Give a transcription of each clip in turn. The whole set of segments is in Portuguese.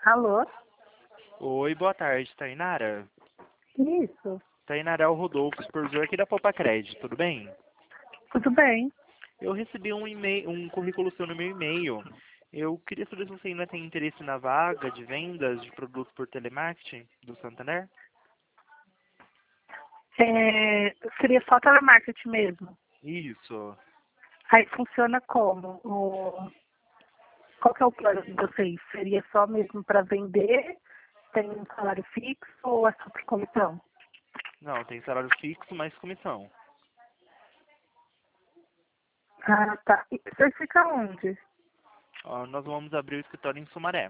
Alô? Oi, boa tarde, Tainara. Isso, Tainara, é o Rodolfo, supervisor aqui da Poupa Crédito, tudo bem? tudo bem. Eu recebi um e-mail, um currículo seu no meu e-mail. Eu queria saber se você ainda tem interesse na vaga de vendas de produtos por telemarketing do Santander. Seria só telemarketing mesmo. Isso. Aí funciona como? Qual que é o plano de vocês? Seria só mesmo para vender? Tem um salário fixo ou é só por comissão? Não, tem salário fixo mais comissão. Ah, tá. E você fica onde? Nós vamos abrir o escritório em Sumaré.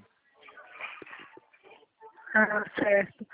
Ah, certo.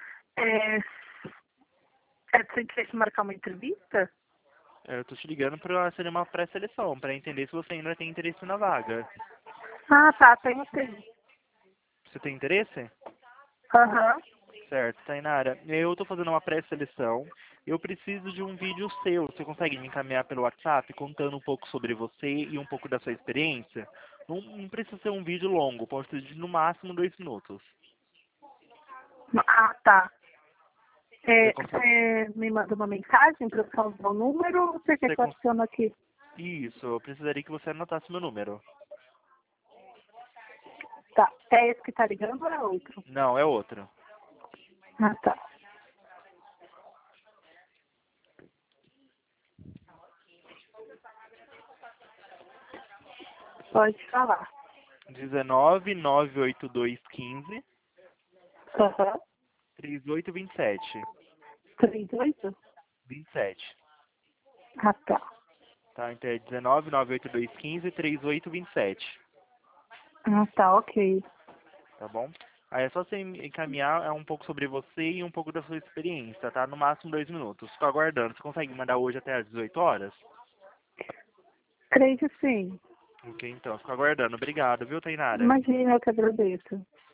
Você interesse em marcar uma entrevista? Eu tô te ligando para ser uma pré-seleção, para entender se você ainda tem interesse na vaga. Ah, tá, tenho sim. Você tem interesse? Aham. Certo, Tainara. Eu estou fazendo uma pré-seleção. Eu preciso de um vídeo seu. Você consegue me encaminhar pelo WhatsApp contando um pouco sobre você e um pouco da sua experiência? Não precisa ser um vídeo longo, pode ser de no máximo 2 minutos. Ah, tá. Você consegue? Você me manda uma mensagem para eu salvar o número ou você quer Você que eu cons... adicione aqui? Isso, eu precisaria que você anotasse meu número. Tá. É esse que tá ligando ou é outro? Não, é outro. Ah, tá. Pode falar. 19 98215 Aham. 3827. 38? 27. Ah, tá. Tá? Então é 19 98215 3827. Ah, tá, ok. Tá bom? Aí é só você me encaminhar um pouco sobre você e um pouco da sua experiência, tá? No máximo 2 minutos. Fico aguardando. Você consegue mandar hoje até às 18 horas? Creio que sim. Ok, então. Fico aguardando. Obrigado, viu, Tainara? Imagina, eu que agradeço.